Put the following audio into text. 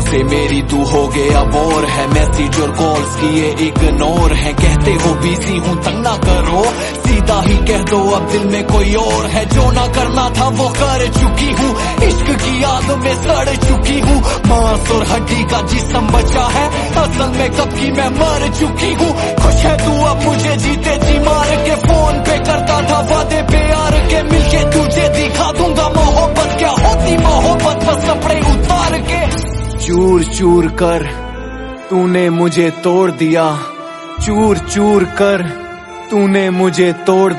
तुमसे मेरी तू हो गया बोर है, मैसेज और कॉल्स किए इग्नोर है। कहते हो बिजी हूँ तंग ना करो, सीधा ही कह दो अब दिल में कोई और है। जो ना करना था वो कर चुकी हूँ, इश्क की आग में सड़ चुकी हूँ। मांस और हड्डी का जिस्म बचा है, असल में कब की मैं मर चुकी हूँ। खुश है तू अब मुझे जीते जी मार के, फोन पे करता था वादे प्यार के। मिलके तुझे दिखा दूंगा मोहब्बत क्या होती, मोहब्बत बस कपड़े उतार के। चूर चूर कर तूने मुझे तोड़ दिया, चूर चूर कर तूने मुझे तोड़